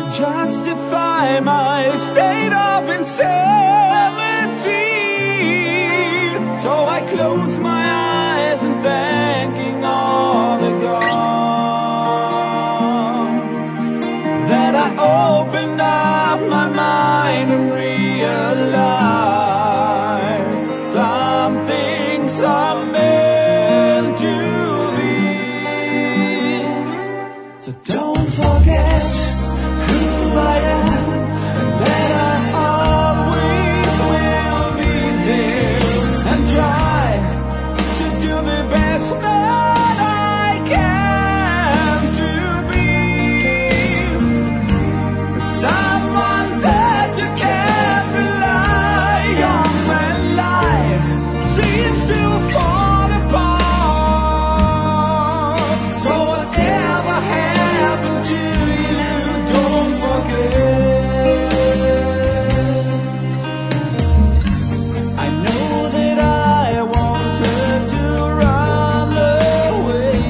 justify my state of insanity. So I close my eyes and thanking all the gods that I opened up my mind and realized some things are meant to be. So don't forget who I am, and that I always will be there, and try to do the best that I can to be someone that you can rely on when life seems to fall apart. So whatever happened to you, don't forget. I know that I wanted to run away,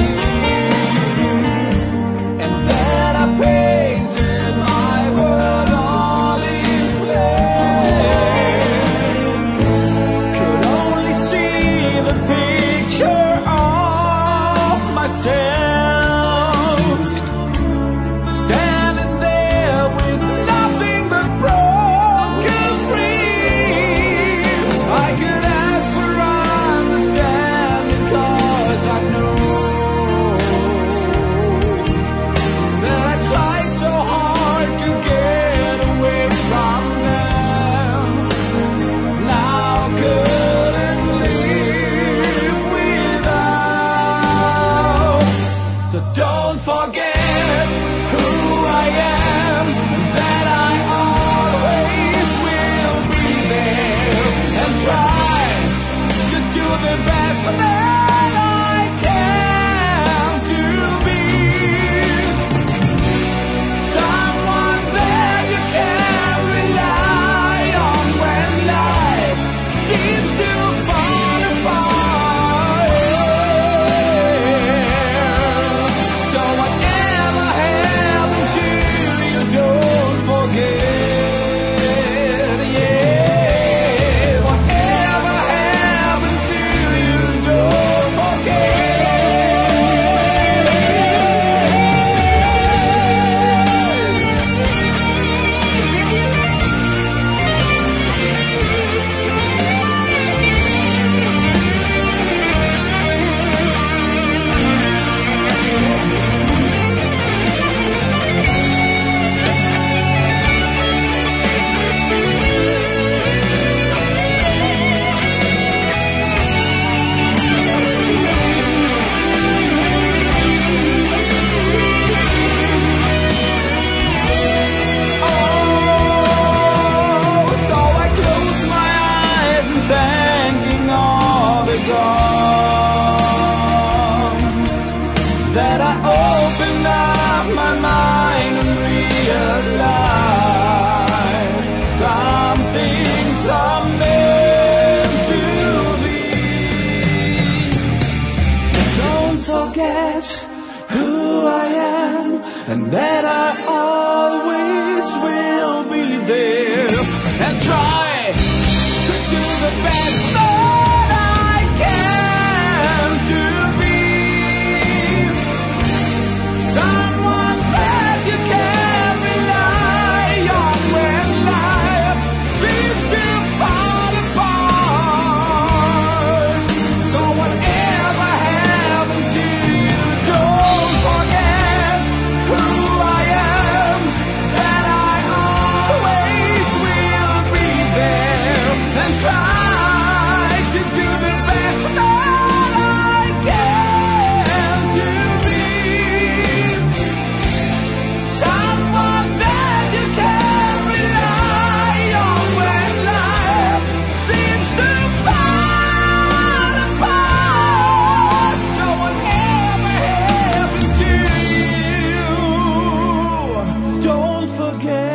and that I painted my world all in play. Could only see the picture of myself standing there with nothing but broken dreams. I could ask for understanding, 'cause I know that I tried so hard to get away from them. Now couldn't live without. So don't forget who I am, that I always will be there, and try to do the best that I can to be someone that you can rely on when life seems to fall apart. So whatever happened to you, don't forget. Yeah, whatever happened to you, don't So I close my eyes and thanking all the gods that I opened up my mind and realized some things are meant to be. So don't forget who I am, and that I always will be there, and try to do the best that I can to be someone that you can rely on when life seems to fall apart. So whatever happened to you, don't forget who I am, that I always will be there, and try to do the best that I can to be someone that you can rely on when life seems to fall apart. So whatever happened to you, don't forget.